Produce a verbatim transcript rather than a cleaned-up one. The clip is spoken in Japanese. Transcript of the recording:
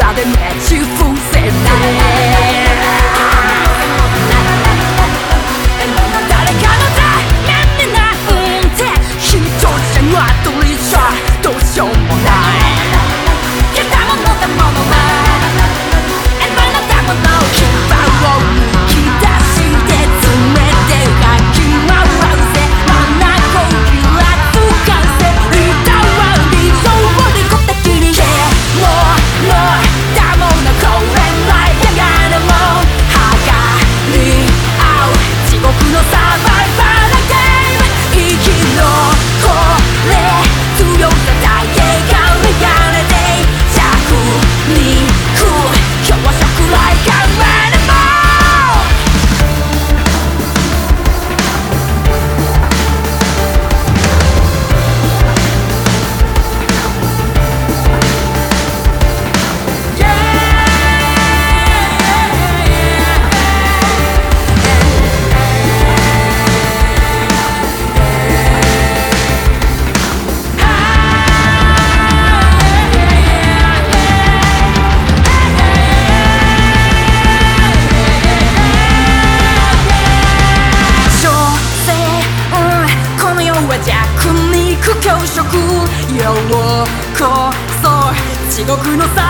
までねじ伏せて誰かのためになんて一人じゃまとりじゃどうしようもないけたものだものなえまのだもの牙をむき出して詰めて吐き回せ真ん中をひらつかせいたわりようにこたきにけもうもうだものこれないやがるもんはがり合う地獄のサバイバルゲーム生き残れ強さだけがメガネで弱肉強食来考えれば弱肉強食ようこそ地獄のさ